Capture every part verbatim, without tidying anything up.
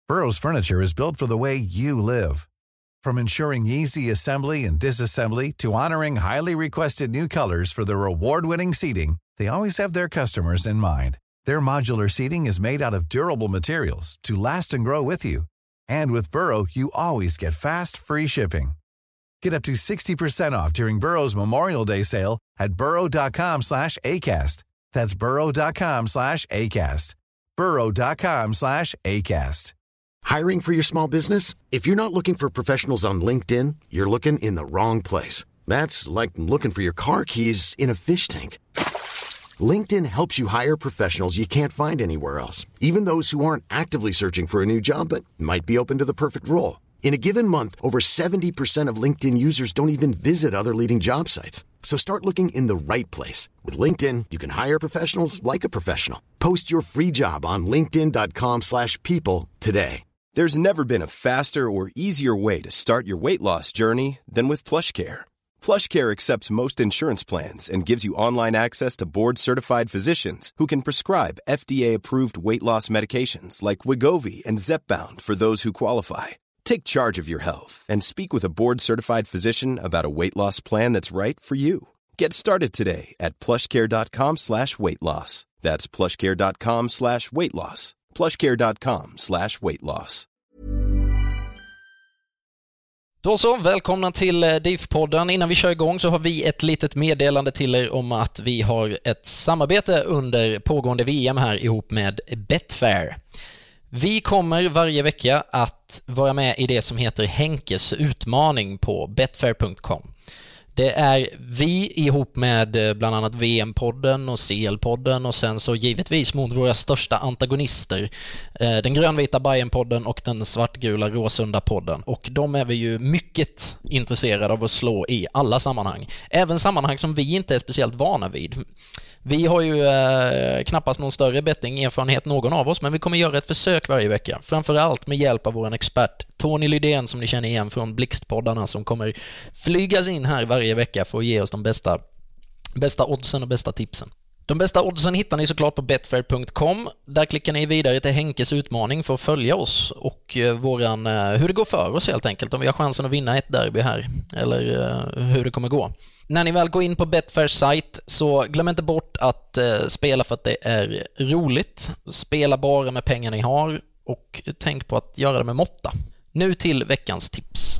Burrow's furniture is built for the way you live. From ensuring easy assembly and disassembly to honoring highly requested new colors for their award-winning seating, they always have their customers in mind. Their modular seating is made out of durable materials to last and grow with you. And with Burrow, you always get fast, free shipping. Get up to sixty percent off during Burrow's Memorial Day sale at burrow.com slash ACAST. That's burrow.com slash ACAST. burrow.com slash ACAST. Hiring for your small business? If you're not looking for professionals on LinkedIn, you're looking in the wrong place. That's like looking for your car keys in a fish tank. LinkedIn helps you hire professionals you can't find anywhere else, even those who aren't actively searching for a new job but might be open to the perfect role. In a given month, over seventy percent of LinkedIn users don't even visit other leading job sites. So start looking in the right place. With LinkedIn, you can hire professionals like a professional. Post your free job on linkedin.com slash people today. There's never been a faster or easier way to start your weight loss journey than with PlushCare. PlushCare accepts most insurance plans and gives you online access to board-certified physicians who can prescribe F D A-approved weight loss medications like Wegovy and Zepbound for those who qualify. Take charge of your health and speak with a board-certified physician about a weight loss plan that's right for you. Get started today at plushcare.com slash weight loss. That's plushcare.com slash weight loss. plushcare.com slash weight loss. Då så, välkomna till D I F-podden. Innan vi kör igång så har vi ett litet meddelande till er om att vi har ett samarbete under pågående V M här ihop med Betfair. Vi kommer varje vecka att vara med i det som heter Henkes utmaning på betfair punkt com. Det är vi ihop med bland annat V M-podden och C L-podden och sen så givetvis mot våra största antagonister, den grönvita Bayern-podden och den svartgula Råsunda-podden. Och de är vi ju mycket intresserade av att slå i alla sammanhang. Även sammanhang som vi inte är speciellt vana vid. Vi har ju eh, knappast någon större betting-erfarenhet någon av oss, men vi kommer göra ett försök varje vecka. Framförallt med hjälp av vår expert Tony Lydén som ni känner igen från Blixtpoddarna, som kommer flygas in här varje vecka för att ge oss de bästa, bästa oddsen och bästa tipsen. De bästa oddsen hittar ni såklart på betfair punkt com. Där klickar ni vidare till Henkes utmaning för att följa oss och eh, våran, eh, hur det går för oss helt enkelt. Om vi har chansen att vinna ett derby här eller eh, hur det kommer gå. När ni väl går in på Betfairs sajt så glöm inte bort att eh, spela för att det är roligt. Spela bara med pengar ni har och tänk på att göra det med måtta. Nu till veckans tips.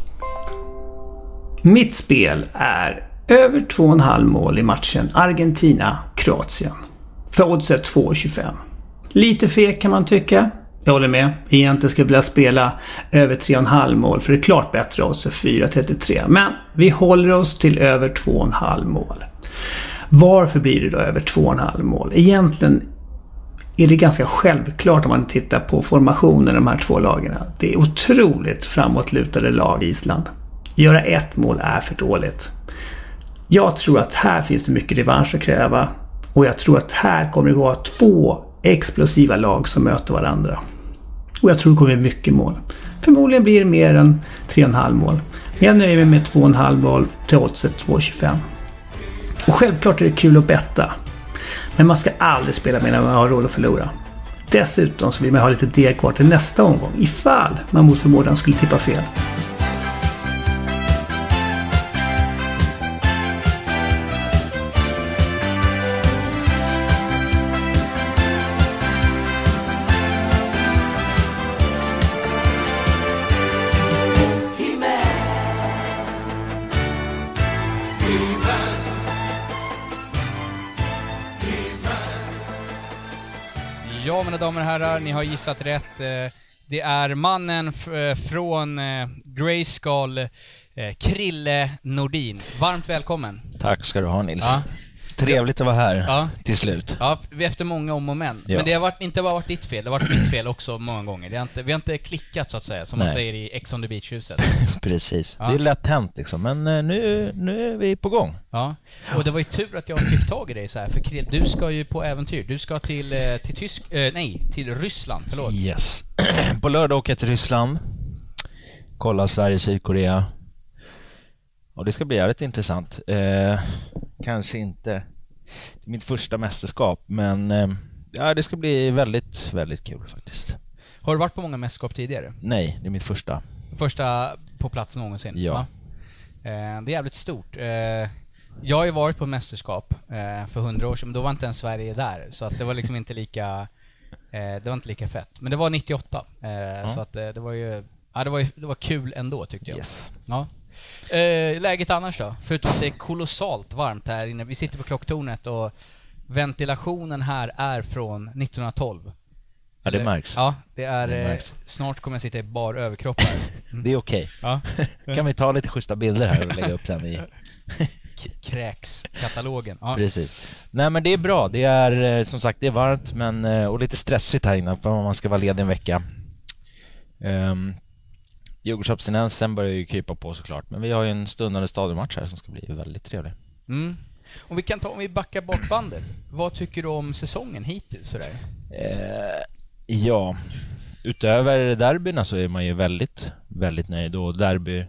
Mitt spel är över två och en halv mål i matchen Argentina-Kroatien. För oddset två komma tjugofem. Lite feg kan man tycka. Jag håller med. Egentligen skulle jag vilja spela över tre och en halv mål, för det är klart bättre oddset fyra komma trettiotre. Men vi håller oss till över två och en halv mål. Varför blir det då över två och en halv mål? Egentligen är det ganska självklart om man tittar på formationen av de här två lagen. Det är otroligt framåtlutade lag i Island. Göra ett mål är för dåligt. Jag tror att här finns det mycket revansch att kräva. Och jag tror att här kommer det gå två explosiva lag som möter varandra. Och jag tror det kommer bli mycket mål. Förmodligen blir det mer än tre komma fem mål. Men jag nöjer mig med två komma fem mål till oddset två komma tjugofem. Och självklart är det kul att betta. Men man ska aldrig spela medan man har råd att förlora. Dessutom så vill man ha lite deg kvar till nästa omgång, ifall man mot förmodan skulle tippa fel. Ja, mina damer och herrar, ni har gissat rätt. Det är mannen från Grayskull, Krille Nordin. Varmt välkommen. Tack ska du ha, Nils. Ja. Trevligt att vara här ja. till slut. Ja, efter många om och men. Ja. Men det har varit, inte bara varit ditt fel, det har varit mitt fel också många gånger. Det har inte, vi har inte klickat så att säga, som Nej. man säger i Ex on the Beach-huset. Precis, ja. det är lätt hänt liksom. Men nu, nu är vi på gång. Ja, och det var ju tur att jag fick tag i dig så här. För Krill, du ska ju på äventyr. Du ska till, till Tysk, eh, nej, till Ryssland, förlåt. Yes. På lördag åker jag till Ryssland. Kolla Sverige, Sydkorea. Och det ska bli jävligt intressant. Eh, kanske inte mitt första mästerskap, men eh, ja, det ska bli väldigt, väldigt kul faktiskt. Har du varit på många mästerskap tidigare? Nej, det är mitt första. Första på plats någonsin? Ja. Va? Eh, det är jävligt stort. Eh, jag har ju varit på mästerskap eh, för hundra år sedan, men då var inte ens Sverige där. Så att det var liksom inte lika eh, det var inte lika fett. Men det var nittioåtta. Eh, ja. Så att eh, det var ju ja, det var ju, det var kul ändå, tyckte jag. Yes. Ja. Eh, läget annars då? Förutom att det är kolossalt varmt här inne. Vi sitter på klocktornet och ventilationen här är från nittonhundratolv. Ja, det märks. Ja, det är det märks. Eh, snart kommer jag sitta i bar överkropp här. Mm. Det är okej. Ja. Kan vi ta lite schyssta bilder här och lägga upp den i K- kräkskatalogen. Ja. Precis. Nej, men det är bra. Det är som sagt, det är varmt men och lite stressigt här inne för man ska vara ledig en vecka. Um, Djurgårdsabstinensen börjar ju krypa på såklart, men vi har ju en stundande stadionmatch här som ska bli väldigt trevlig. Mm. Om vi kan ta, om vi backar bort bandet. Vad tycker du om säsongen hittills sådär? Eh, ja, utöver derbyna så är man ju väldigt, väldigt nöjd. Och derby,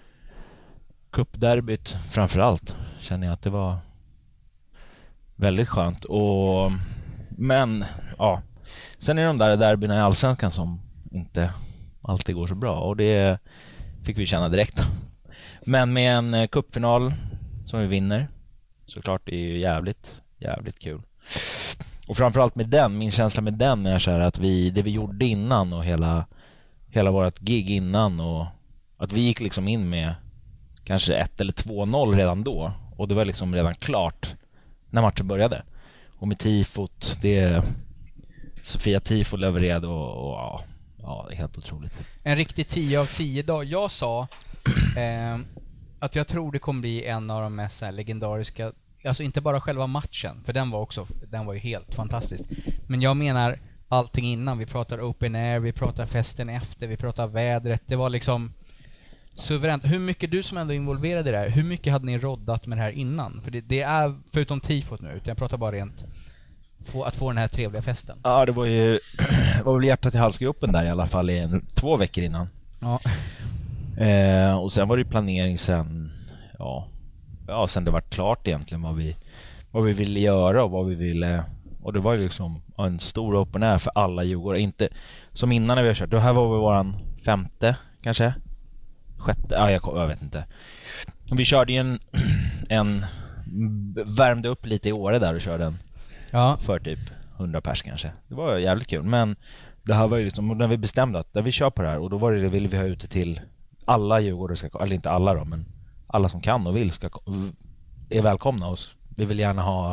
cupderbyt framförallt, känner jag att det var väldigt skönt. Och, men, ja. Sen är de där derbyna i Allsvenskan som inte alltid går så bra. Och det fick vi känna direkt. Men med en cupfinal som vi vinner, såklart det är ju jävligt, jävligt kul. Och framförallt med den, min känsla med den är så här att vi, det vi gjorde innan och hela, hela vårt gig innan och att vi gick liksom in med kanske ett eller två noll redan då och det var liksom redan klart när matchen började. Och med tifot, det Sofia Tifo levererade och, och ja, ja, det är helt otroligt. En riktig tio av tio dag. Jag sa eh, att jag tror det kommer bli en av de mest så här, legendariska, alltså inte bara själva matchen, för den var också, den var ju helt fantastisk. Men jag menar allting innan. Vi pratar open air, vi pratar festen efter, vi pratar vädret. Det var liksom suveränt. Hur mycket, du som ändå är involverad i det här, hur mycket hade ni roddat med det här innan? För det, det är, förutom tifot nu, utan jag pratar bara rent få, att få den här trevliga festen. Ja, det var ju var väl hjärtat i halsgropen där i alla fall i en, två veckor innan. Ja. Eh, och sen var det planering sen, ja, ja, sen det var klart egentligen vad vi, vad vi ville göra och vad vi ville. Och det var ju liksom en stor open air för alla Djurgårdare. Inte som innan när vi har kört. Det här var väl våran femte, kanske? Sjätte? Ja, jag, jag vet inte. Vi körde ju en, en värmde upp lite i Åre där och körde en ja. för typ hundra pers kanske. Det var jävligt kul. Men det här var ju liksom, när vi bestämde att när vi kör på det här, och då var det, ville vi ha ute till alla Djurgårdare, ska, eller inte alla då, men alla som kan och vill ska, är välkomna oss. Vi vill gärna ha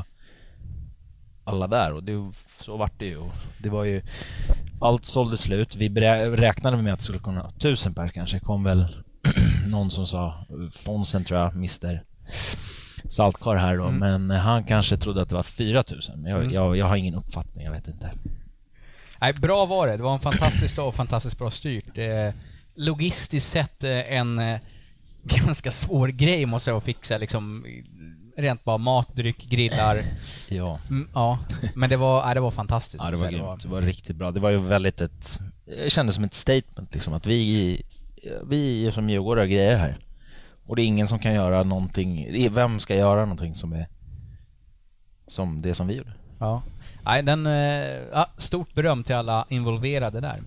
alla där och det, så vart det ju. Det var ju, allt sålde slut. Vi räknade med att det skulle kunna ha tusen pers kanske. Kom väl någon som sa Fonsen, tror jag, mister Saltkar här då, mm. men han kanske trodde att det var fyra tusen. Men jag, mm. jag, jag har ingen uppfattning, jag vet inte. Nej, bra var det. Det var en fantastisk dag och fantastiskt bra styrt. Eh, logistiskt sett eh, en eh, ganska svår grej måste jag fixa, liksom rent bara mat, dryck, grillar. Ja. Mm, ja, men det var, nej, det var fantastiskt. Ja, det var, det var det var riktigt bra. Det var ju väldigt ett, det kändes som ett statement liksom, att vi vi som Djurgårdare grejer här. Och det är ingen som kan göra någonting. Vem ska göra någonting som är som det som vi gjorde? Ja. Nej, den ja, stort beröm till alla involverade där.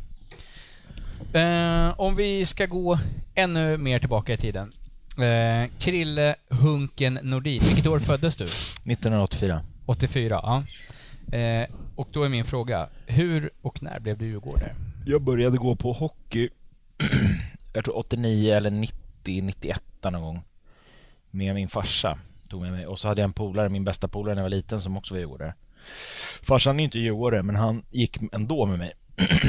Eh, om vi ska gå ännu mer tillbaka i tiden. Eh, Krille Hunken Nordin. Vilket år föddes du? nittonhundraåttiofyra. åttiofyra, ja. Eh, och då är min fråga, hur och när blev du Djurgårdare? Jag började gå på hockey jag tror åttionio eller nittio, nittioett någon gång med min farsa, tog med mig. Och så hade jag en polare, min bästa polare när jag var liten, som också var Djurgårdare. Farsan är inte Djurgårdare, men han gick ändå med mig.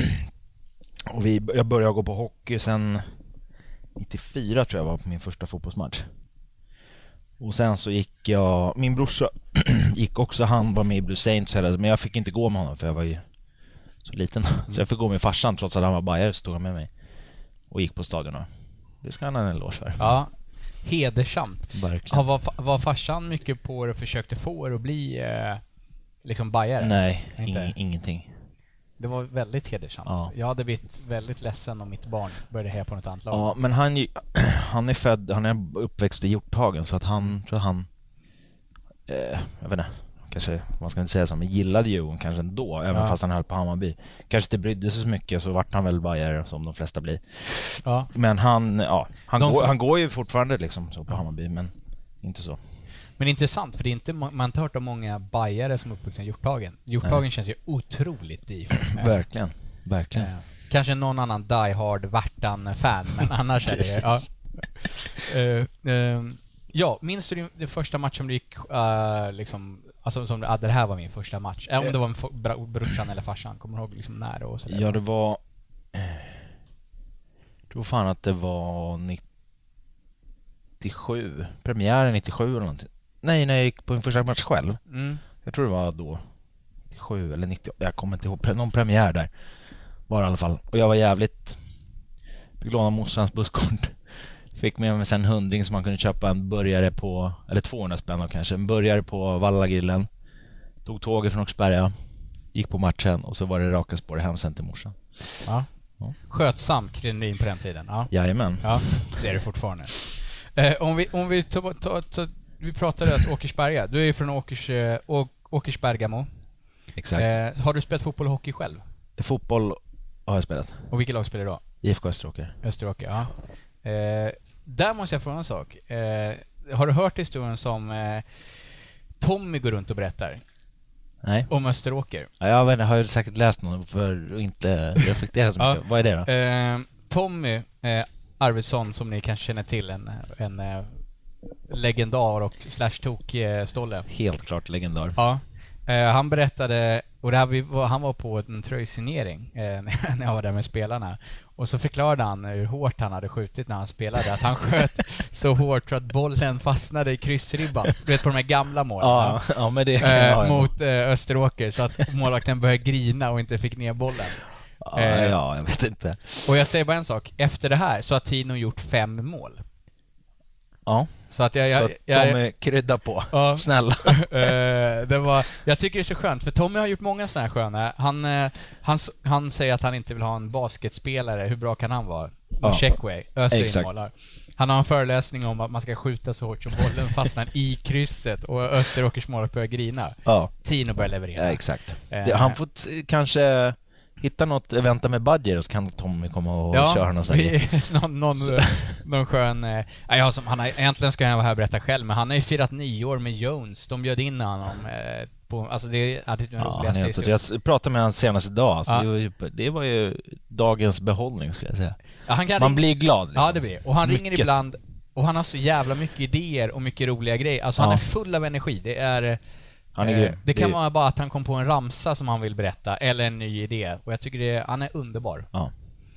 Och vi, jag började gå på hockey sen nittiofyra, tror jag var på min första fotbollsmatch. Och sen så gick jag, min brorsa gick också, han var med i Blue Saints, men jag fick inte gå med honom för jag var ju så liten. Så jag fick gå med farsan trots att han var bajare, så stod han med mig och gick på stadion. Det ska han ha en eloge för. Ja, hedersamt. Verkligen. Var, var farsan mycket på det och försökte få er att bli eh, liksom bajare? Nej, ing, ingenting. Det var väldigt hedersamt. Ja. Jag hade blivit väldigt ledsen om mitt barn började heja på något annat lag. Ja, men han, han är född, han är uppväxt i Hjorthagen, så att han, tror han, eh, jag vet inte, kanske, man ska inte säga så, men gillade Djurgården kanske ändå, även ja. fast han höll på Hammarby. Kanske inte brydde sig så mycket, så vart han väl bajare som de flesta blir. Ja. Men han, ja, han, går, som... han går ju fortfarande liksom så på Hammarby, men inte så. Men intressant, för det är inte, man har inte hört om många bajare som är uppvuxna i Hjorthagen. Hjorthagen Nej. Känns ju otroligt DIF. Verkligen, verkligen. Ja. Kanske någon annan Die Hard Värtan-fan, men annars är det... Ja. Uh, uh, ja, minns du den första matchen du gick uh, liksom... Alltså som ah, det här var min första match. Äh, om det var med br- brorsan eller farsan. Kommer du ihåg liksom när och sådär? Ja, det var... Jag tror fan att det var nittiosju. Premiären nittiosju eller någonting. Nej, när jag gick på min första match själv. Mm. Jag tror det var då nittiosju eller nittio. Jag kommer inte ihåg. Någon premiär där var det i alla fall. Och jag var jävligt... Fick låna morsans busskort. Fick med mig sen en hundring som man kunde köpa en burgare på, eller tvåhundra spänn kanske, en burgare på Vallagrillen. Tog tåget från Åkersberga, gick på matchen och så var det raka spår hem sen till morsan. Ja. Ja. Skötsam Krindin på den tiden. Ja. Jajamän. Ja, det är det fortfarande. Eh, om vi, om vi, ta, ta, ta, vi pratade om Åkersberga. Du är ju från Åkers, eh, Å, Åkersbergamo. Exakt. Eh, har du spelat fotboll och hockey själv? Fotboll har jag spelat. Och vilket lag spelar du då? I F K Österåker. Österåker, ja. Eh, där måste jag fråga en sak. Eh, har du hört historien som eh, Tommy går runt och berättar? Nej. Om Österåker? Ja, jag vet, har ju säkert läst någon för att inte reflektera så mycket. Ja. Vad är det då? Eh, Tommy eh, Arvidsson, som ni kanske känner till, en, en eh, legendar och slash tok eh, stolle. Helt klart legendar. Ja. Eh, han berättade, och det här vi, han var på en tröjsignering eh, när jag var där med spelarna. Och så förklarade han hur hårt han hade skjutit när han spelade. Att han sköt så hårt så att bollen fastnade i kryssribban. Du vet, på de här gamla målen. Ja, ja, men det eh, mot eh, Österåker. Så att målvakten började grina och inte fick ner bollen. Ja, eh, ja, jag vet inte. Och jag säger bara en sak. Efter det här så har Tino gjort fem mål. Ja. Så att jag, jag, så jag, Tommy jag, krydda på. Ja. Snälla. uh, det var, jag tycker det är så skönt, för Tommy har gjort många såna här sköna. Han, uh, han, han säger att han inte vill ha en basketspelare. Hur bra kan han vara? Ja. Checkway, öser in målar. Han har en föreläsning om att man ska skjuta så hårt som bollen fastnar i krysset och Österåkers mål börjar grina. Ja. Tino börjar leverera. Ja, exakt. Uh, det, han får t- kanske... hitta något eventa med Budger och så kan Tommy komma och ja, köra någon någon, någon, någon skön... Eh, ja, som, han har, egentligen ska jag vara här och berätta själv, men han har ju firat nyår med Jones. De bjöd in honom eh, på... Alltså det, ja, det är ja, han är jag pratade med honom senast idag, så ja. det, var ju, det var ju dagens behållning, skulle jag säga. Ja, han kan Man ring... blir glad. Liksom. Ja, det blir. Och han mycket. ringer ibland, och han har så jävla mycket idéer och mycket roliga grejer. Alltså ja. han är full av energi. Det är... Han är eh, det kan det... vara bara att han kom på en ramsa som han vill berätta, eller en ny idé. Och jag tycker det, han är underbar. Ja.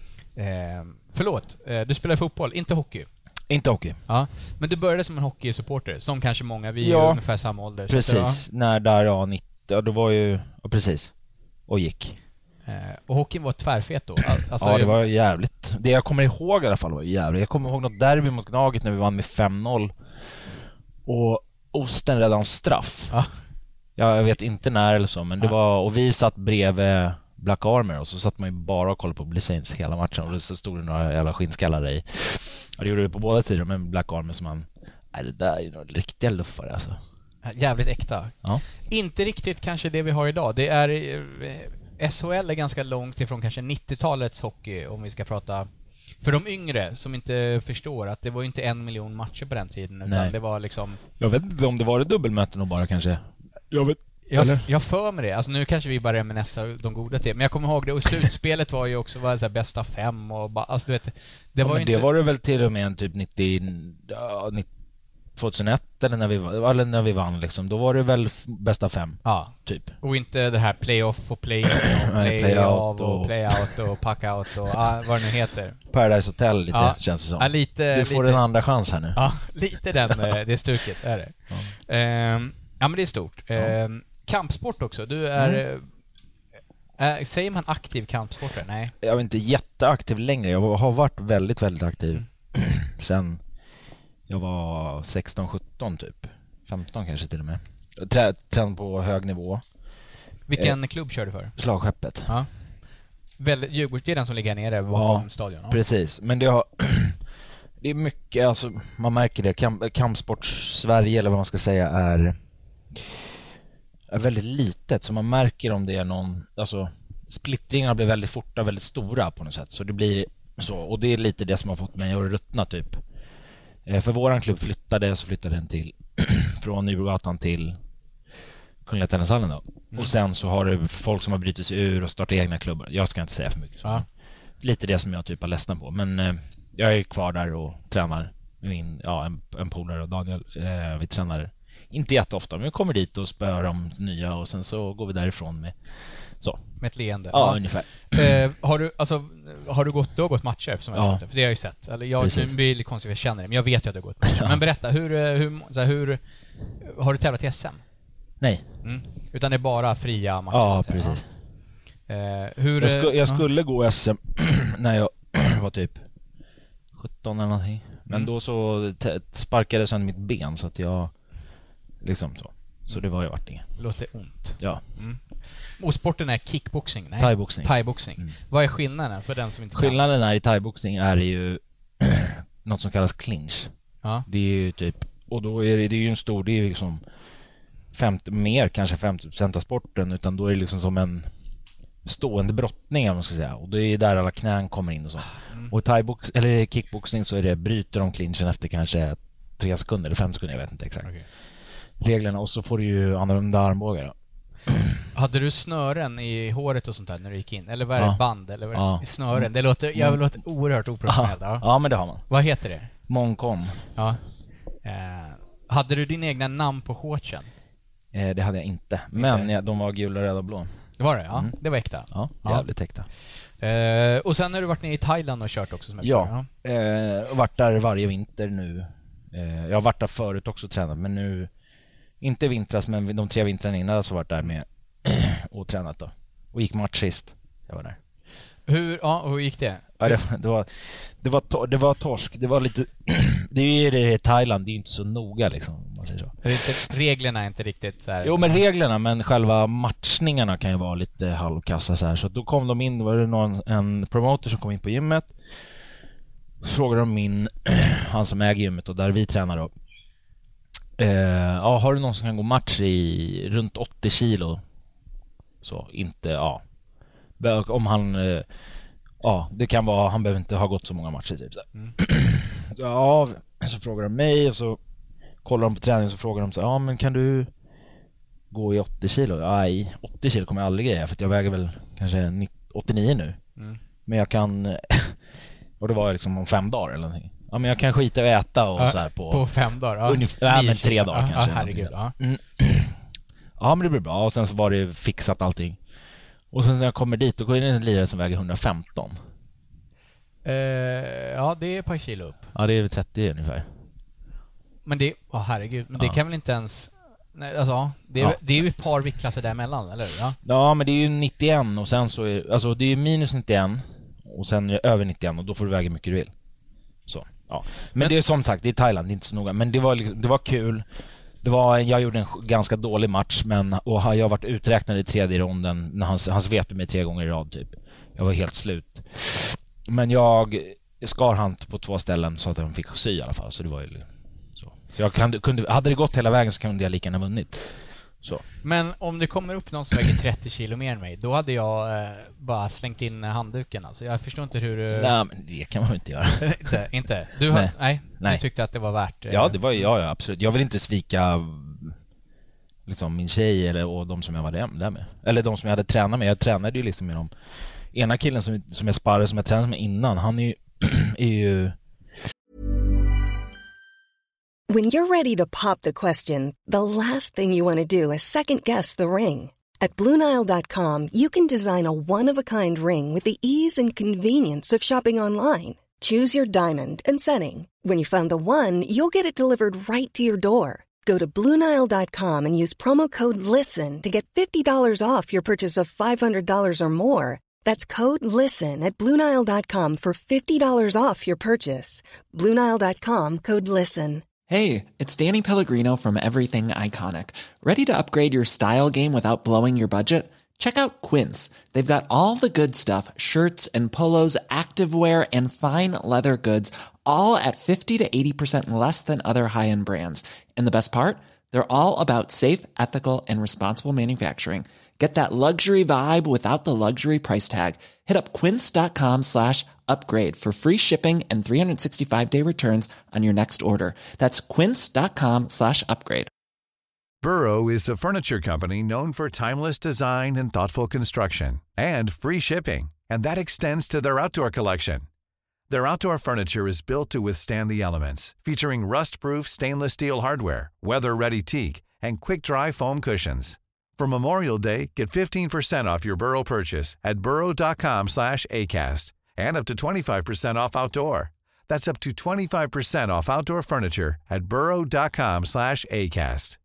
Eh, förlåt, eh, du spelar fotboll, inte hockey. Inte hockey. Ja, men du började som en hockeysupporter, som kanske många, vi ja, är ungefär samma ålder. Precis, så när där ja, nittio, ja, då var ju, ja, precis, och gick. Eh, och hockeyn var tvärfet då? Alltså, ja, det var jävligt. Det jag kommer ihåg i alla fall var jävligt. Jag kommer ihåg något derby mot Gnaget när vi vann med fem noll. Och Osten redan straff. Ja. Ja, jag vet inte när eller så, men det var, och vi satt bredvid Black Armor och så satt man ju bara och kollade på Blizzards hela matchen, och så stod det några jävla skinnskallar i. Ja, det gjorde det på båda sidor, men Black Armor som man, nej, det där är några riktiga luffare alltså. Jävligt äkta. Ja. Inte riktigt kanske det vi har idag. Det är eh, S H L är ganska långt ifrån kanske nittiotalets hockey, om vi ska prata för de yngre som inte förstår att det var ju inte en miljon matcher på den tiden, utan nej. det var liksom... Jag vet inte om det var det dubbelmöten och bara kanske. Jag vet Jag, jag för med det. Alltså nu kanske vi bara reminiscerar de goda till. Men jag kommer ihåg det. Och slutspelet var ju också var så här bästa fem. Och bara, alltså du vet, det ja, var men ju det inte... var det väl till och med en typ nittio, ja, tjugohundraett eller när vi, eller när vi vann liksom. Då var det väl bästa fem. Ja. Typ. Och inte det här playoff och play-in och play, play out och, och play-out och pack-out och ah, vad det nu heter. Paradise Hotel lite, ja. Känns det som. Ja, lite, du får lite, en andra chans här nu. Ja, lite den, det stuket är det. Ja, ehm, ja men det är stort. Ja. Ehm, kampsport också. Du är... Mm. Äh, säger man aktiv kampsportare? Nej. Jag är inte jätteaktiv längre. Jag har varit väldigt, väldigt aktiv mm. sen jag var sexton sjutton typ. femton kanske till och med. Tränat på hög nivå. Vilken eh, klubb kör du för? Slagskeppet. Ja. Väl, Djurgårds, det är den som ligger nere bakom ja, stadion. Ja. Precis. Men det har... det är mycket, alltså, man märker det. Kamp, kampsport Sverige, eller vad man ska säga, är... är väldigt litet, så man märker om det är någon, alltså splittringarna blir väldigt forta, väldigt stora på något sätt, så det blir så, och det är lite det som har fått mig att ruttna typ. För våran klubb flyttade, så flyttade den till från Nybrogatan till Kungliga Tennishallen då. Mm. Och sen så har det folk som har brutit sig ur och startat egna klubbar. Jag ska inte säga för mycket. Så. Ja. Lite det som jag typ har ledsnat på. Men eh, jag är kvar där och tränar. Min, ja, en, en polare och Daniel. Eh, vi tränar inte jätteofta, men vi kommer dit och spör om nya och sen så går vi därifrån med så. Med ett leende. Ja, ja. Ungefär. Eh, har du alltså har du gått du har gått matcher som jag ja. För det har jag ju sett. Eller jag blir lite konstigt, jag känner det, men jag vet ju att du har gått matcher. Ja. Men berätta, hur hur så här, hur har du tävlat i S M? Nej. Mm. Utan det är bara fria matcher. Ja, precis. Eh, hur jag, sku, jag skulle ja. gå S M när jag var typ sjutton eller någonting. Men mm. då så t- sparkade sönder mitt ben så att jag liksom så. Så det var ju vart inget. Låter ont. Ja. Mm. Och sporten är kickboxing, nej? Thaiboxning. Thaiboxning. Mm. Vad är skillnaden för den som inte kan? Skillnaden är i thaiboxning är ju något som kallas clinch. Ja. Det är ju typ, och då är det, det är ju en stor, det är ju liksom femtio, mer kanske femtio procent av sporten, utan då är det liksom som en stående brottning, om man ska säga. Och det är där alla knän kommer in och så. Mm. Och i thaibox eller kickboxning så är det, bryter de clinchen efter kanske tre sekunder eller fem sekunder, jag vet inte exakt. Okay. Reglerna, och så får du ju annorlunda armbågar då. Hade du snören i håret och sånt där när du gick in? Eller var det ja. band? Eller var det ja. snören? Det låter, jag låter oerhört oprofessionellt. Ja. ja, men det har man. Vad heter det? Moncon. Ja. Eh, hade du din egna namn på shortsen? Eh, det hade jag inte. Men ja, de var gula, röda och blå. Det var det, ja. Mm. Det var äkta. Ja, jävligt ja. äkta. Eh, och sen har du varit nere i Thailand och kört också som jag Ja, ja. Eh, och varit där varje vinter nu. Eh, jag har varit där förut också och tränat, men nu inte vintras, men de tre vintrarna innan så varit där med och tränat då. Och gick match sist. Jag var där. Hur, ja, hur gick det? Ja, det, det var det var to, det var torsk. Det var lite det är ju det i Thailand, det är ju inte så noga liksom, om man säger så. Det är inte, reglerna är inte riktigt så här. Jo, men reglerna, men själva matchningarna kan ju vara lite halvkassa så här. Så då kom de in, var det någon en promoter som kom in på gymmet. Så frågade de min han som äger gymmet och där vi tränar då. Eh, ja, har du någon som kan gå match i runt åttio kilo? Så inte, ja. Om han eh, ja, det kan vara, han behöver inte ha gått så många matcher typ så. Mm. Ja, så frågar de mig och så kollar de på träningen, så frågar de så, ja men kan du gå i åttio kilo? Nej, åttio kilo kommer jag aldrig greja, för att jag väger väl kanske åttionio nu. Mm. Men jag kan och det var liksom om fem dagar eller någonting. Ja, men jag kan skita och äta och ja, så här på på fem dagar. Ja, ungefär, ja men tre dagar ja, kanske. Ja, herregud, ja. Mm. Ja, men det blir bra. Och sen så var det fixat allting. Och sen när jag kommer dit och går in i en lirare som väger hundrafemton. Eh, ja, det är ett par kilo upp. Ja, det är trettio ungefär. Men det, oh, herregud, men ja. det kan väl inte ens, nej, alltså, det är, ja. det är ju ett par viktklasser däremellan, eller hur? Ja? Ja, men det är ju nittioen och sen så är, alltså det är minus nittioen och sen är det över nittioen och då får du väga mycket du vill. Så, ja. Men, men det är som sagt, det är Thailand, det är inte så noga. Men det var, liksom, det var kul. Det var, jag gjorde en ganska dålig match, men och jag har varit uträknad i tredje ronden när han, han svepte mig tre gånger i rad typ. Jag var helt slut. Men jag skar han på två ställen så att han fick sy i alla fall, så det var ju så. Så jag kunde, kunde, hade det gått hela vägen så kunde jag lika gärna vunnit. Så. Men om det kommer upp någon som väger trettio kilo mer än mig, då hade jag eh, bara slängt in handduken. Alltså, jag förstår inte hur... Uh... Nej, men det kan man inte göra. inte, inte. Du, nej. Har, nej, nej. Du tyckte att det var värt... Eh... Ja, det var ja, ja, absolut. Jag vill inte svika liksom, min tjej eller, och de som jag var där med. Eller de som jag hade tränat med. Jag tränade ju liksom med dem. Ena killen som, som jag sparade, som jag tränade med innan, han är ju... är ju... When you're ready to pop the question, the last thing you want to do is second-guess the ring. At Blue Nile dot com, you can design a one-of-a-kind ring with the ease and convenience of shopping online. Choose your diamond and setting. When you find the one, you'll get it delivered right to your door. Go to Blue Nile dot com and use promo code LISTEN to get fifty dollars off your purchase of five hundred dollars or more. That's code LISTEN at Blue Nile dot com for fifty dollars off your purchase. Blue Nile dot com, code LISTEN. Hey, it's Danny Pellegrino from Everything Iconic. Ready to upgrade your style game without blowing your budget? Check out Quince. They've got all the good stuff, shirts and polos, activewear, and fine leather goods, all at fifty to eighty percent less than other high-end brands. And the best part? They're all about safe, ethical, and responsible manufacturing. Get that luxury vibe without the luxury price tag. Hit up quince.com slash upgrade for free shipping and three sixty-five day returns on your next order. That's quince.com slash upgrade. Burrow is a furniture company known for timeless design and thoughtful construction, and free shipping, and that extends to their outdoor collection. Their outdoor furniture is built to withstand the elements, featuring rust-proof stainless steel hardware, weather-ready teak, and quick-dry foam cushions. For Memorial Day, get fifteen percent off your Burrow purchase at burrow.com slash ACAST and up to twenty-five percent off outdoor. That's up to twenty-five percent off outdoor furniture at burrow.com slash ACAST.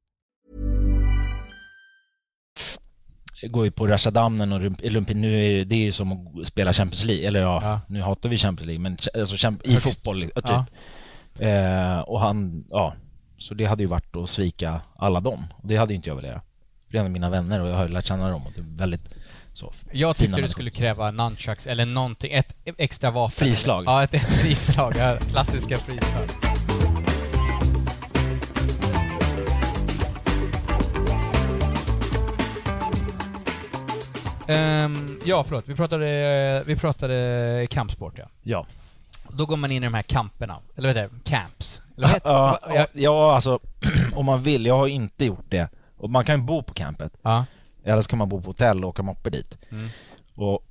Går ju på Rashadamnen och Lumpin, nu är det ju som att spela Champions League, eller ja, ja. Nu hatar vi Champions League, men alltså i fotboll typ. Ja. Eh, och han, ja, så det hade ju varit att svika alla dem, och det hade ju inte jag velat göra. Det är mina vänner och jag har lärt känna dem och det är väldigt så. Jag tyckte du skulle kräva nunchucks eller någonting, ett extra vapen. Frislag. Ja, ett, ett frislag, ja, klassiska frislag. Um, ja, förlåt. Vi pratade, vi pratade kampsport, ja. Ja. Då går man in i de här kamperna. Eller vad heter det? Camps. Eller vad heter, ja, jag... ja, alltså om man vill. Jag har inte gjort det. Och man kan ju bo på campet. Ja. Eller så kan man bo på hotell och åka moppe dit. Mm. Och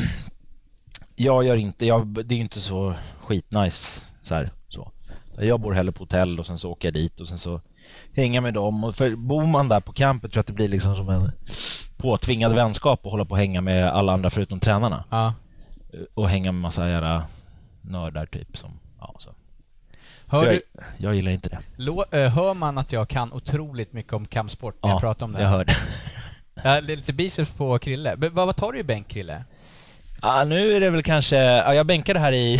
jag gör inte... Jag, det är ju inte så skitnice så här, så. Jag bor hellre på hotell och sen så åker jag dit och sen så hänga med dem. Och för bor man där på campet tror jag att det blir liksom som en påtvingad vänskap och hålla på och hänga med alla andra förutom tränarna. Ja. Och hänga med massa jära nördar typ som, ja, så. Hör jag, du, jag gillar inte det. Lå, hör man att jag kan otroligt mycket om kampsport när ja, jag pratar om det? Jag hör det. Ja, det är lite biceps på Krille. B- vad tar du i bänk, Krille? Ja, nu är det väl kanske... Ja, jag bänkade här i...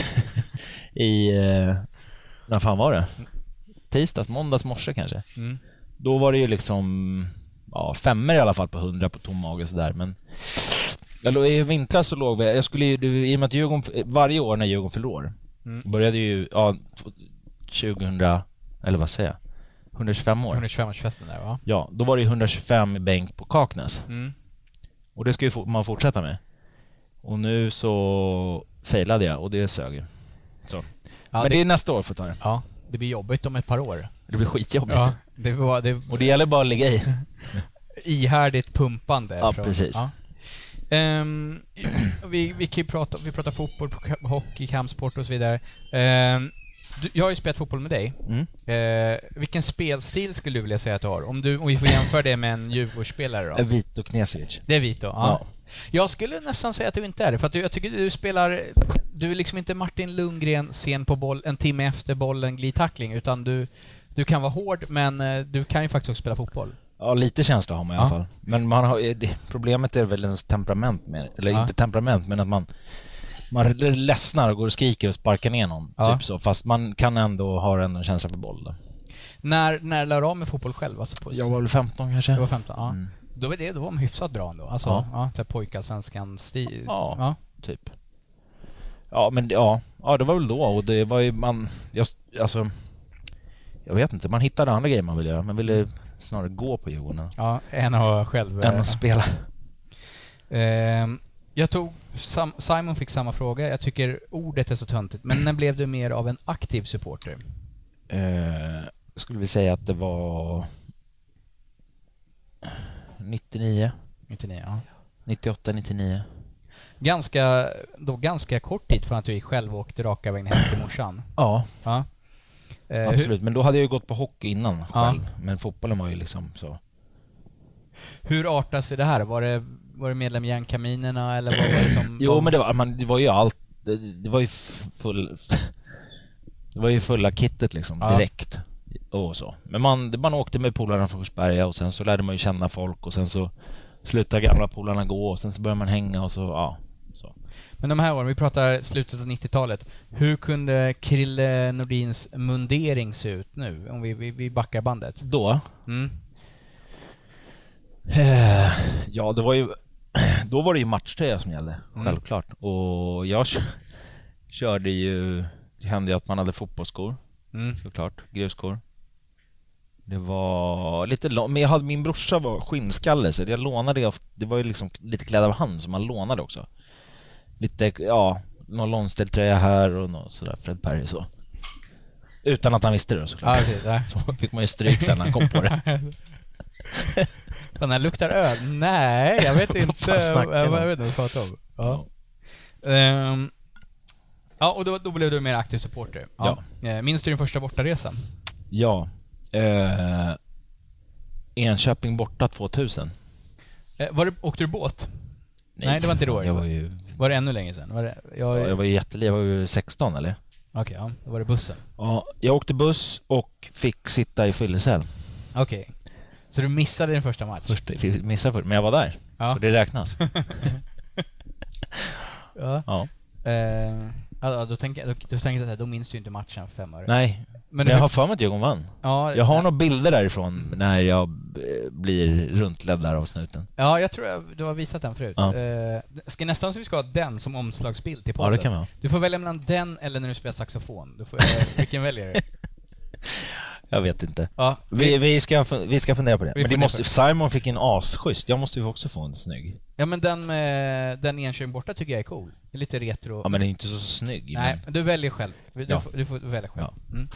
i eh, vad fan var det? Tisdags, måndags morse kanske. Mm. Då var det ju liksom... Ja, femmer i alla fall på hundra på tom mage och sådär. Men jag låg, i vintras så låg vi... Jag skulle ju... I och med att Djurgården... Varje år när Djurgården förlor... Mm. Började ju... Ja, tjugohundra... Eller vad säger jag? hundratjugofem år. hundratjugofem-årsfesten där, va? Ja, då var det ju hundratjugofem i bänk på Kaknäs. Mm. Och det ska ju man fortsätta med. Och nu så failade jag och det sög. Så. Ja, men det, det är nästa år för att ta det. Ja, det blir jobbigt om ett par år. Det blir skitjobbigt. Ja, det var, det... Och det gäller bara att ligga i. Ihärdigt pumpande. Ja, från. Precis. Ja. Um, vi, vi kan ju prata, vi pratar fotboll, hockey, kampsport och så vidare. Um, du, jag har ju spelat fotboll med dig. Mm. Uh, vilken spelstil skulle du vilja säga att du har? Om, du, om vi får jämföra det med en Djurgårdsspelare då? Vito Knesevic. Det är Vito, ja. ja. Jag skulle nästan säga att du inte är det. För att du, jag tycker du spelar... Du är liksom inte Martin Lundgren sen på boll, en timme efter bollen, glidtackling. Utan du, du kan vara hård, men du kan ju faktiskt också spela fotboll. Ja, lite känsla har man i alla ja. fall. Men man har, det, problemet är väl ens temperament med, eller ja. inte temperament, men att man man ledsnar och går och skriker och sparkar ner någon ja. typ så, fast man kan ändå ha en känsla för boll då. När när lär du av med fotboll själv alltså på? Jag var väl femton kanske. Du var femton, ja. Mm. Då var det då var man hyfsat bra ändå. Alltså ja, ja så pojkar svenskan stil. Ja, ja, typ. Ja, men ja, ja det var väl då och det var ju man jag, alltså jag vet inte, man hittade andra grejer man ville göra. Man ville snarare gå på Djurgården. Ja, än att själv... Än att spela. Eh, jag tog... Sam, Simon fick samma fråga. Jag tycker ordet är så töntigt. Men när blev du mer av en aktiv supporter? Eh, skulle vi säga att det var... nittionio. nittionio, ja. nittioåtta, nittionio. Ganska... Då ganska kort tid från att du själv åkte raka vägen hem till morsan. Ja. Ja. Eh, Absolut, hur... men då hade jag ju gått på hockey innan själv. Ja. Men fotbollen var ju liksom så. Hur artas det här? Var det, var det medlem i Järnkaminerna eller vad var det som... Jo, men det var, man, det var ju allt. Det, det var ju full... Det var ju fulla kittet liksom, ja. direkt. Och så. Men man, man åkte med polarna från Korsberga och sen så lärde man ju känna folk och sen så slutade gamla polarna gå och sen så började man hänga och så, ja. Så. Men de här åren, vi pratar slutet av nittiotalet. Hur kunde Krille Nordins mundering se ut nu? Om vi, vi, vi backar bandet. Då? Mm. Eh, ja, det var ju... Då var det ju matchtröja som gällde, mm. självklart. Och jag körde ju... Det hände ju att man hade fotbollsskor, mm. såklart. Grusskor. Det var lite långt, men jag hade, min brorsa var skinnskalle så jag lånade, det var ju liksom lite klädd av hand som man lånade också. Lite, ja, någon Lonsdale-tröja här och något sådär, Fred Perry så. Utan att han visste det såklart. Ah, okay, så fick man ju stryk sen när han kom på det. Den här luktar öl? Nej, jag vet inte. jag, jag vet inte vad jag pratar om. Ja. Ja. Um, ja, och då, då blev du mer aktiv supporter. Ja. Ja. Minns du din första bortaresan? Ja. Uh, Enköping borta tvåtusen. Uh, var det, åkte du båt? Nej, Nej det var inte då. Jag var, ju... var det ännu längre sedan? Var det, jag... Ja, jag var ju jättelig, jag var ju sexton eller? Okej, okay, ja. Då var det bussen. Ja, jag åkte buss och fick sitta i fyllecell. Okej. Okay. Så du missade din första match? Först, missade först, men jag var där. Ja. Så det räknas. ja. Ja. Uh, alltså, då tänker jag, då, då tänker jag, då minns du inte matchen för fem år. Nej. Men, men jag har för mig att jag vann. Ja, jag har ja. några bilder därifrån när jag blir runtledd där av snuten. Ja, jag tror jag, du har visat den förut. Ja. Uh, ska nästan så vi ska ha den som omslagsbild till podden. Ja, det kan man. Du får välja mellan den eller när du spelar saxofon. Du får, uh, vilken väljer du? Jag vet inte. Ja, vi, vi, vi, ska, vi ska fundera på det. Men det måste, Simon fick en asschysst. Jag måste ju också få en snygg. Ja, men den med den Enköping borta tycker jag är cool. Det är lite retro. Ja, men det är inte så, så snygg. Nej, men du väljer själv. Du, ja. får, du får välja själv. Ja. Mm.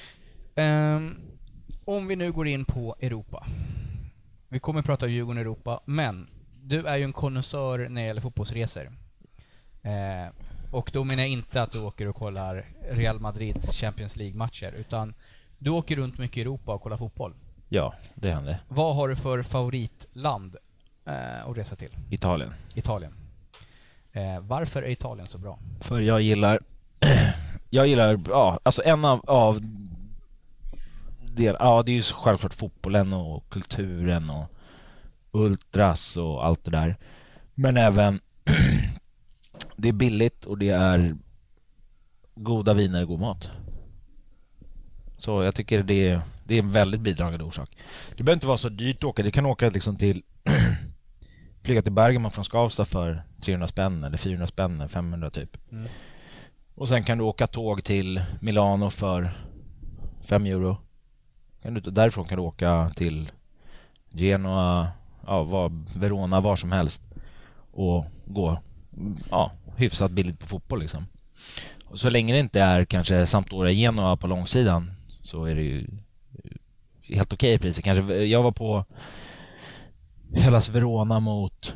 Um, om vi nu går in på Europa. Vi kommer att prata om Djurgården Europa, men du är ju en konnässör när det gäller fotbollsresor. Uh, och då menar jag inte att du åker och kollar Real Madrids Champions League-matcher, utan du åker runt mycket i Europa och kollar fotboll. Ja, det händer. Vad har du för favoritland uh, att resa till? Italien. Italien. Uh, varför är Italien så bra? För jag gillar jag gillar, ja, alltså en av, av del, ja, det är ju självklart fotbollen och kulturen och ultras och allt det där. Men även det är billigt och det är goda viner och god mat. Så jag tycker det är, det är en väldigt bidragande orsak. Det behöver inte vara så dyrt att åka. Du kan åka liksom till flyga till Bergamo från Skavsta för trehundra spänn eller fyrahundra spänn eller femhundra typ. Mm. Och sen kan du åka tåg till Milano för fem euro. Kan du, därifrån kan du åka till Genoa, ja, var, Verona, var som helst och gå, ja, hyfsat billigt på fotboll liksom. Och så länge det inte är kanske Sampdoria Genoa på långsidan så är det ju helt okej okay priser. Kanske, jag var på Hellas Verona mot,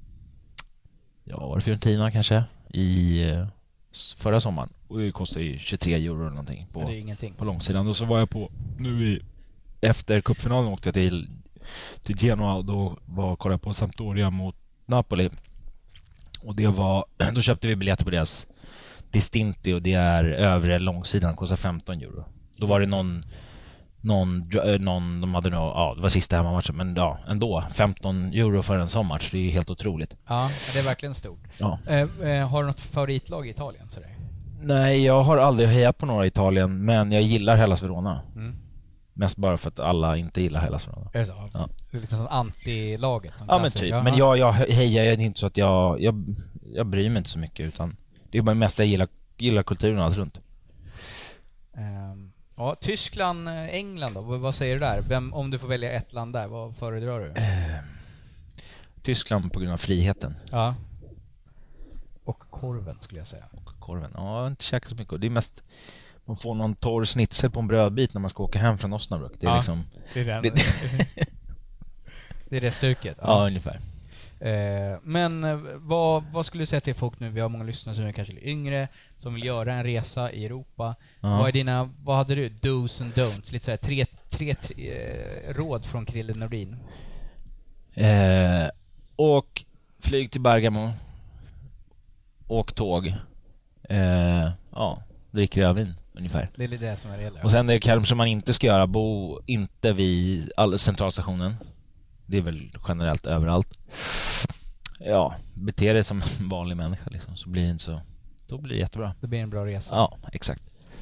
ja, var det Fiorentina kanske i förra sommaren, och det kostar ju tjugotre euro eller någonting på, ingenting. på långsidan. Och så var jag på nu i efter cupfinalen åkte jag till till Genoa och då var kollade jag på Sampdoria mot Napoli. Och det var, då köpte vi biljetter på deras Distinti och det är övre långsidan, kostar femton euro. Då var det någon någon, någon de hade nog, ja, det var sista hemmamatchen, men ja, ändå femton euro för en sån match, det är ju helt otroligt. Ja, det är verkligen stort. Ja. Eh, eh, har du något favoritlag i Italien så där? Nej, jag har aldrig hejat på några i Italien, men jag gillar Hellas Verona. Mm. Mest bara för att alla inte gillar Hellas Verona. Är det så? Ja. Det är lite som anti-laget. Ja, men typ. Men jag, jag hejar, det är inte så att jag, jag jag bryr mig inte så mycket, utan det är bara mest jag gillar, gillar kulturen allt runt. Um, ja, Tyskland, England då? Vad säger du där? Vem, om du får välja ett land där, vad föredrar du? Uh, Tyskland på grund av friheten. Ja. Och korven skulle jag säga. Och korven. Ja, jag har inte käkat så mycket. Det är mest man får någon torr snitsel på en brödbit när man ska åka hem från Osnabrück. Det är ja, liksom det är den. Det, det är det stuket. Ja, ja, ungefär. Eh, men vad, vad skulle du säga till folk nu? Vi har många lyssnare som är kanske lite yngre som vill göra en resa i Europa. Ja. Vad är dina, vad hade du? Do's and don'ts? Lite så här, tre, tre, tre eh, råd från Krille Nordin. Eh, och flyg till Bergamo. Åk tåg. Eh, ja, drick rödvin ungefär. Det är det som är det gäller. Och sen det kanske man inte ska göra, bo inte vid all, centralstationen. Det är väl generellt överallt. Ja, bete dig som en vanlig människa liksom, så blir det inte så, då blir det jättebra. Det blir en bra resa. Ja, exakt.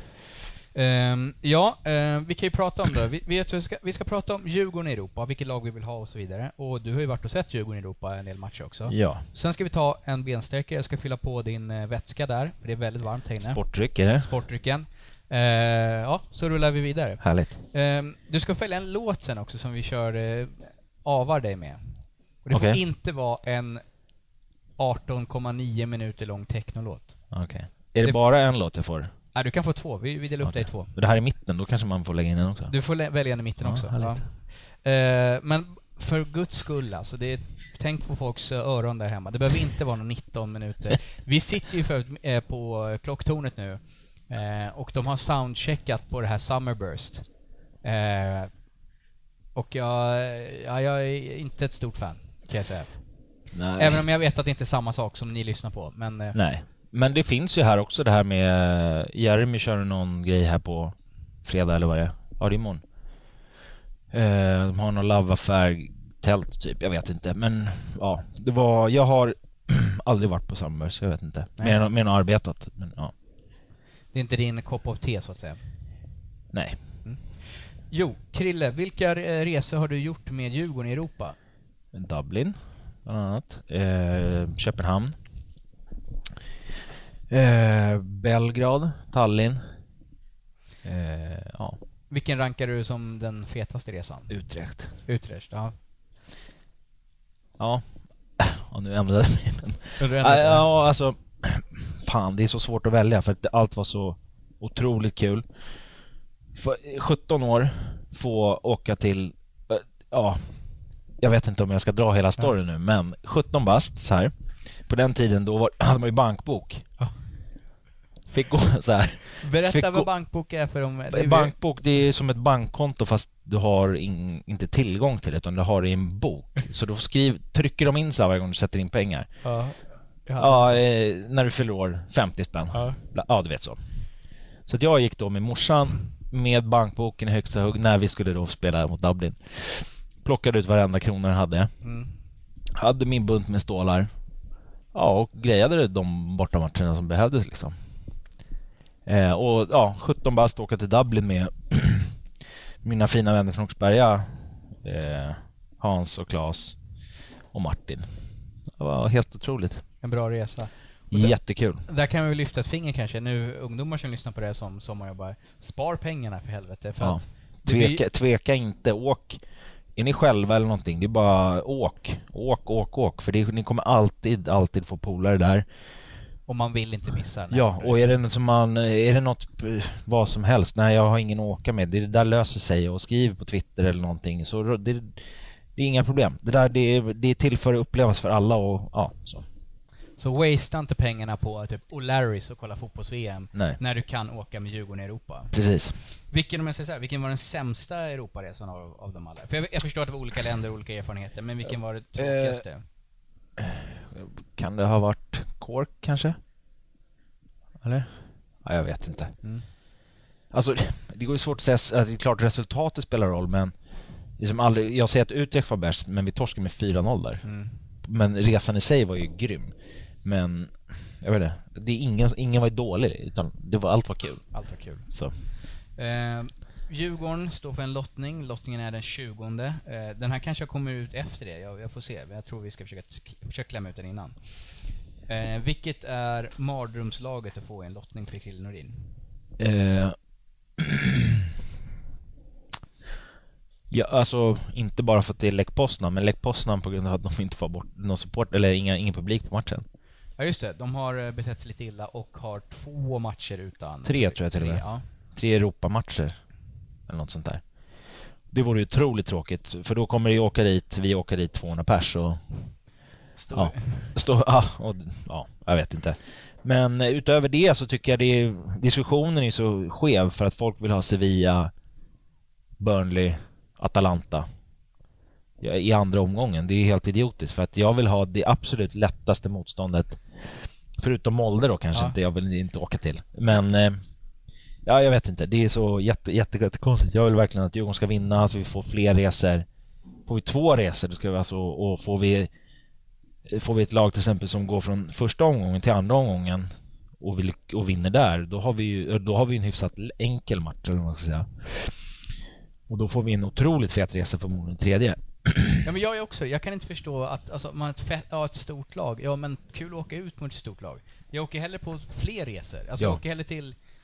Um, ja, uh, vi kan ju prata om det. Vi, vi, ska, vi ska prata om Djurgården i Europa, vilket lag vi vill ha och så vidare. Och du har ju varit och sett Djurgården i Europa en del matcher också. Ja. Sen ska vi ta en bensträckare. Jag ska fylla på din uh, vätska där, för det är väldigt varmt här inne. Sportdryck är det. Sportdrycken. Uh, ja, så rullar vi vidare. Härligt. Uh, du ska följa en låt sen också som vi kör uh, avar dig med. Och det okay. får inte vara en arton komma nio minuter lång technolåt. Okej. Okay. Är det, det bara en låt jag får? Ja, du kan få två. Vi, vi delar upp okay. dig i två. Det här är mitten, då kanske man får lägga in den också. Du får lä- välja den i mitten ja, också. Ja. Uh, men för Guds skull alltså, det är, tänk på folks öron där hemma. Det behöver inte vara någon nitton minuter. Vi sitter ju för, eh, på klocktornet nu eh, och de har soundcheckat på det här Summerburst. Eh, och jag, ja, jag är inte ett stort fan, kan jag säga. Nej. Även om jag vet att det inte är samma sak som ni lyssnar på. Men, eh, Nej, men det finns ju här också det här med Jeremy kör någon grej här på fredag eller vad det är. Ja, det är imorgon. Eh, de har någon lavaffär tält typ, jag vet inte. Men ja, det var, jag har aldrig varit på Summerburst, jag vet inte. Mer än, mer än arbetat. Men, ja. Det är inte din kopp av te så att säga. Nej. Mm. Jo, Krille, vilka resor har du gjort med Djurgården i Europa? Dublin, bland annat. Eh, Köpenhamn. Eh, Belgrad, Tallinn. Eh, ja. Vilken rankar du som den fetaste resan? Utrecht. Utrecht, ja. Ja. Ja, nu ändrade jag mig. Men... Ja, ja, alltså... Fan, det är så svårt att välja för att allt var så otroligt kul. För sjutton år få åka till... Ja, jag vet inte om jag ska dra hela storyn ja. nu, men sjutton bast, så här. På den tiden då var, hade man ju bankbok. Ja. Fick gå så här. Berätta Fick vad gå... bankbok är för dem. Det är bankbok, det är som ett bankkonto fast du har in, inte tillgång till det utan du har det i en bok. Så då skriv, trycker de in så varje gång du sätter in pengar. Ja, ja eh, när du fyller år, femtio spänn. Ja. ja, du vet så. Så att jag gick då med morsan med bankboken i högsta hugg när vi skulle då spela mot Dublin. Plockade ut varenda krona jag hade. Mm. Hade min bunt med stålar. Ja, och grejade de bortamatcherna som behövdes liksom. Eh, och ja, sjutton bast åka till Dublin med mina fina vänner från Oxberga, eh, Hans och Claes och Martin. Det var helt otroligt. En bra resa. Jättekul. Där, där kan vi lyfta ett finger kanske. Nu ungdomar som lyssnar på det som sommarjobbar, spar pengarna för helvete. För ja. att tveka, blir... tveka inte, åk. Är ni själva eller någonting, det är bara åk. Åk, åk, åk. För det, ni kommer alltid, alltid få polare där. Och man vill inte missa. Ja, och är det, som man, är det något vad som helst, nej jag har ingen att åka med, det där löser sig och skriv på Twitter eller någonting, så det, det är inga problem. Det där det är, det är till för att upplevas för alla och ja, så. Så wastea inte pengarna på typ O'Larrys och kolla fotbolls-V M nej. När du kan åka med Djurgården i Europa. Precis. Vilken, om jag säger så här, vilken var den sämsta Europaresan av, av dem alla? För jag, jag förstår att det var olika länder och olika erfarenheter, men vilken var det tråkigaste? Eh, kan det ha varit Cork kanske? Eller? Ja, jag vet inte. Mm. Alltså, det går ju svårt att säga, alltså, det är klart resultatet spelar roll, men liksom aldrig, jag säger att Utrecht var bäst, men vi torskade med fyra noll där. Mm. Men resan i sig var ju grym. Men jag vet inte, det är ingen, ingen var dålig, utan det var, allt var kul. Allt var kul. Så. Eh, Djurgården står för en lottning. Lottningen är den tjugonde. Eh, den här kanske kommer ut efter det. Jag, jag får se. Jag tror vi ska försöka, försöka klämma ut den innan. Eh, vilket är mardrömslaget att få en lottning för Krille Nordin? Eh. Ja, alltså inte bara för att det är Lech Poznan, men Lech Poznan på grund av att de inte får bort någon support eller inga, ingen publik på matchen. Ja just det, de har betett sig lite illa och har två matcher utan... Tre tror jag till och med. Ja. Tre Europamatcher eller något sånt där. Det vore ju otroligt tråkigt, för då kommer det ju åka dit, vi åker dit tvåhundra pers och... Stå... Ja, stå, ja, och, ja, jag vet inte. Men utöver det så tycker jag det är, diskussionen är så skev för att folk vill ha Sevilla, Burnley, Atalanta i andra omgången. Det är helt idiotiskt för att jag vill ha det absolut lättaste motståndet, förutom Molde då kanske ja. inte, jag vill inte åka till. Men ja, jag vet inte, det är så jätte, jätte, jätte konstigt. Jag vill verkligen att Djurgården ska vinna så vi får fler resor. Får vi två resor då ska vi alltså, och får vi får vi ett lag till exempel som går från första omgången till andra omgången och, vill, och vinner där, då har vi ju, då har vi en hyfsat enkel match eller vad man ska säga. Och då får vi en otroligt fet resa för den tredje. Ja, men jag är också, jag kan inte förstå att alltså, man har ett, fett, ja, ett stort lag. Ja, men kul att åka ut mot ett stort lag. Jag åker hellre på fler resor. Alltså ja. jag åker hellre till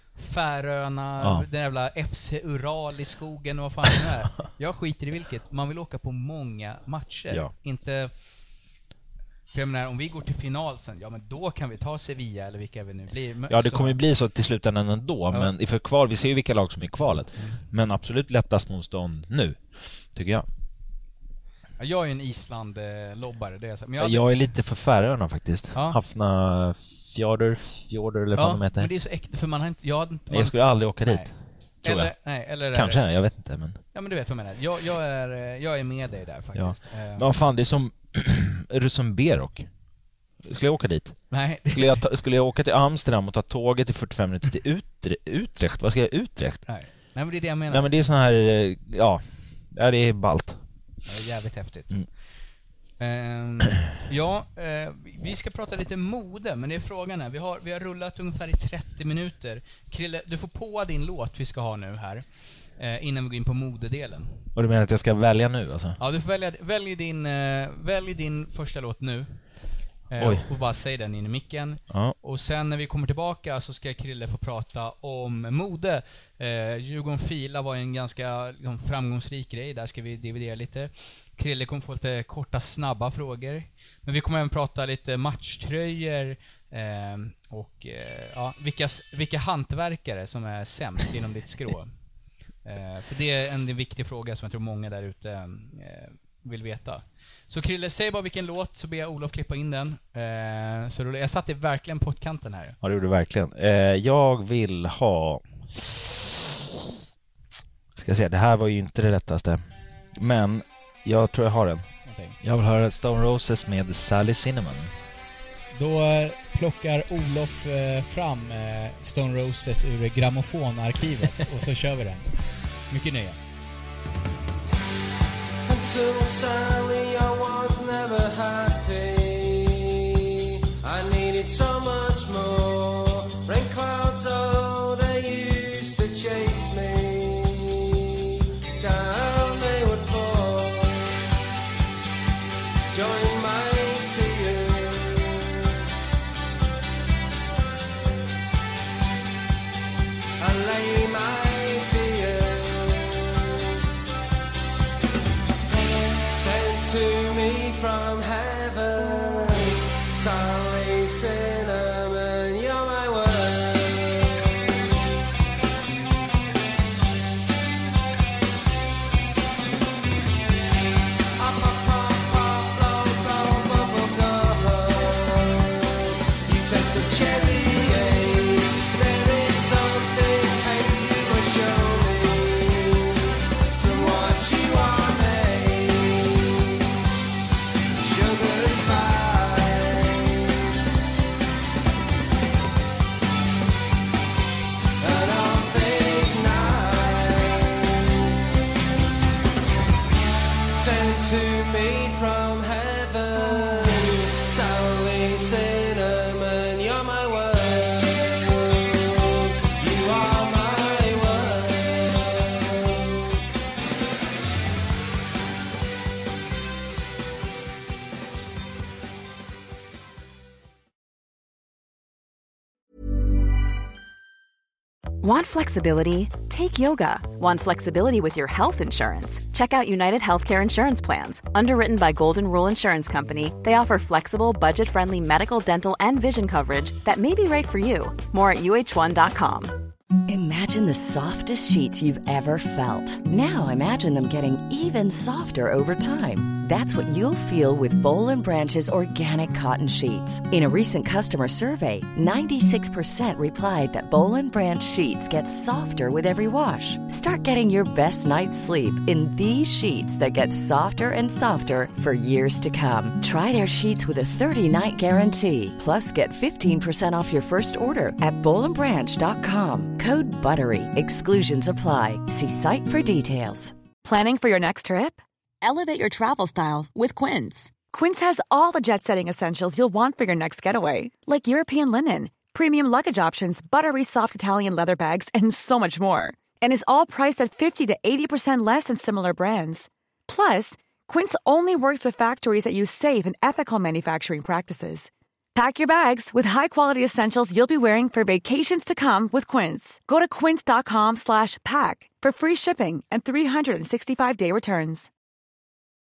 Färöarna, Ja. den jävla F C Ural i skogen och vad fan det är. Jag skiter i vilket. Man vill åka på många matcher. Ja. Inte... För jag menar, om vi går till final sen, ja men då kan vi ta Sevilla eller vilka vi nu blir. Ja, det kommer ju bli så till slutändan ändå, Ja. men för kval, vi ser ju vilka lag som är i kvalet. Mm. Men absolut lättast motstånd nu, tycker jag. Ja, jag är en Island-lobbare, det är så. Men jag, Jag är lite för Färöarna faktiskt. Ja. Hafna Fjordur, Fjordur eller vad ja, de heter. men det är så äkta, för man har inte... Jag, hade inte- Jag skulle aldrig åka Nej. dit, tror eller, jag. Nej, eller Kanske, är det, jag vet inte, men... Ja, men du vet vad jag menar. Jag, jag, är, jag är med dig där faktiskt. Eh, Men vad fan, det är som... är du som Berok? Skulle jag åka dit? nej, Skulle jag, ta, skulle jag åka till Amsterdam och ta tåget i fyrtiofem minuter till Utre, Utrecht? Vad ska jag Utrecht? nej. Nej, men det är det jag menar. Nej, men det är sån här... eh, Ja, ja det är ballt. Det är jävligt häftigt. Mm. Ehm, ja, eh, vi ska prata lite mode, men det är frågan här. Vi har, vi har rullat ungefär i trettio minuter. Krille, du får på din låt vi ska ha nu här, eh, innan vi går in på modedelen. Och du menar att jag ska välja nu alltså? Ja, du får välja, välj, din, eh, välj din första låt nu. Eh, Oj. och bara säg den in i micken. Ja. Och sen när vi kommer tillbaka så ska Krille få prata om mode. Eh, Djurgården Fila var en ganska liksom, framgångsrik grej. Där ska vi dividera lite. Krille kommer få lite korta, snabba frågor. Men vi kommer även prata lite matchtröjor. Eh, och eh, ja, vilka, vilka hantverkare som är sämst inom ditt skrå. Eh, för det är en viktig fråga som jag tror många där ute eh, vill veta. Så Krille, säg bara vilken låt så ber jag Olof klippa in den. Eh, så då, jag satte verkligen på kanten här. Ja, det gjorde du verkligen. Eh, jag vill ha... Ska jag säga, det här var ju inte det lättaste. Men jag tror jag har den. Okay. Jag vill höra Stone Roses med Sally Cinnamon. Då eh, plockar Olof eh, fram eh, Stone Roses ur grammofonarkivet och så kör vi den. Mycket nöje. Until Sally, I was never happy. I needed so much more. Rain clouds, oh, they used to chase me. Down they would pour. Join my tears. I lay my to me from heaven, Sally Cinnamon, you're my word. Up, up, up, up, blow, blow, bubble, go. You take the cherry, eh? There is something, hey, you must show me from what you are made. Sugar and spice, and all things nice. Sent to me from heaven, Sally Cinnamon, you're my world. You are my world. Want flexibility? Take yoga. Want flexibility with your health insurance? Check out United Healthcare Insurance Plans. Underwritten by Golden Rule Insurance Company, they offer flexible, budget-friendly medical, dental, and vision coverage that may be right for you. More at U H one dot com. Imagine the softest sheets you've ever felt. Now imagine them getting even softer over time. That's what you'll feel with Bowl and Branch's organic cotton sheets. In a recent customer survey, ninety-six percent replied that Bowl and Branch sheets get softer with every wash. Start getting your best night's sleep in these sheets that get softer and softer for years to come. Try their sheets with a thirty-night guarantee. Plus, get fifteen percent off your first order at bowl and branch dot com. Code BUTTERY. Exclusions apply. See site for details. Planning for your next trip? Elevate your travel style with Quince. Quince has all the jet-setting essentials you'll want for your next getaway, like European linen, premium luggage options, buttery soft Italian leather bags, and so much more. And is all priced at fifty to eighty percent less than similar brands. Plus, Quince only works with factories that use safe and ethical manufacturing practices. Pack your bags with high-quality essentials you'll be wearing for vacations to come with Quince. Go to quince.com slash pack for free shipping and three sixty-five day returns.